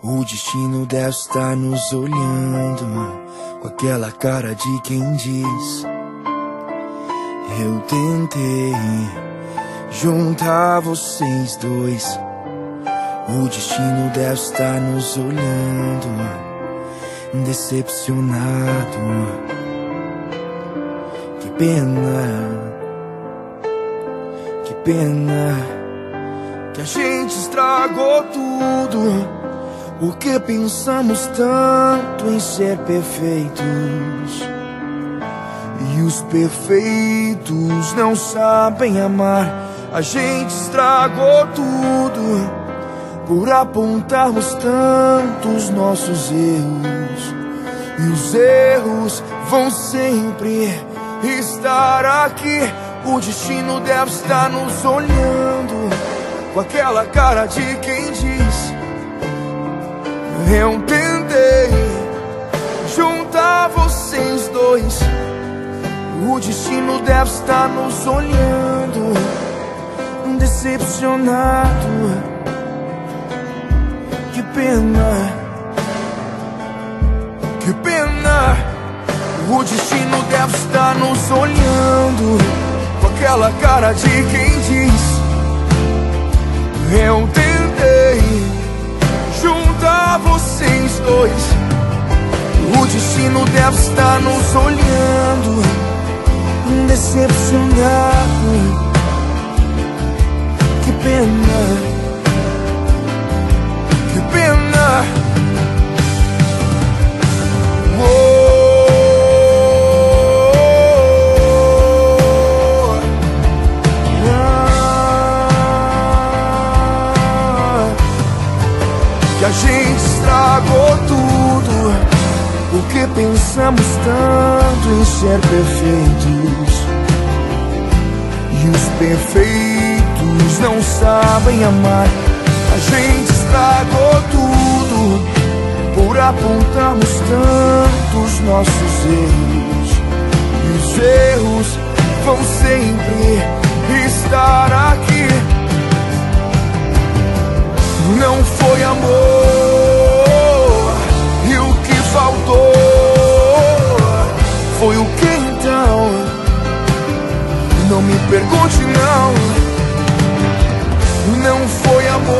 O destino deve estar nos olhando com aquela cara de quem diz: eu tentei juntar vocês dois. O destino deve estar nos olhando, decepcionado. Que pena que a gente estragou tudo, porque pensamos tanto em ser perfeitos. E os perfeitos não sabem amar. A gente estragou tudo por apontarmos tantos nossos erros. E os erros vão sempre estar aqui. O destino deve estar nos olhando com aquela cara de quem diz: eu tentei juntar vocês dois. O destino deve estar nos olhando, decepcionado. Que pena. O destino deve estar nos olhando com aquela cara de quem diz: eu tentei juntar vocês dois. O destino deve estar nos olhando, decepcionado. Que pena. Que a gente estragou tudo, porque pensamos tanto em ser perfeitos. E os perfeitos não sabem amar. A gente estragou tudo por apontarmos tantos nossos erros. E os erros vão sempre estar aqui. Não foi amor, e o que faltou foi o que então? Não me pergunte não. Não foi amor,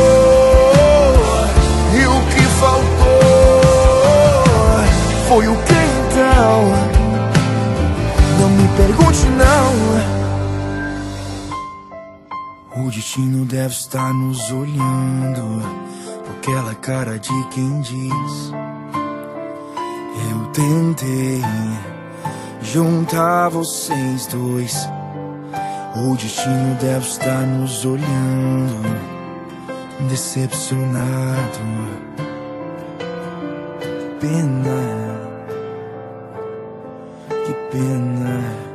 e o que faltou foi o que então? Não me pergunte não. O destino deve estar nos olhando com aquela cara de quem diz: eu tentei juntar vocês dois. O destino deve estar nos olhando, decepcionado. Que pena.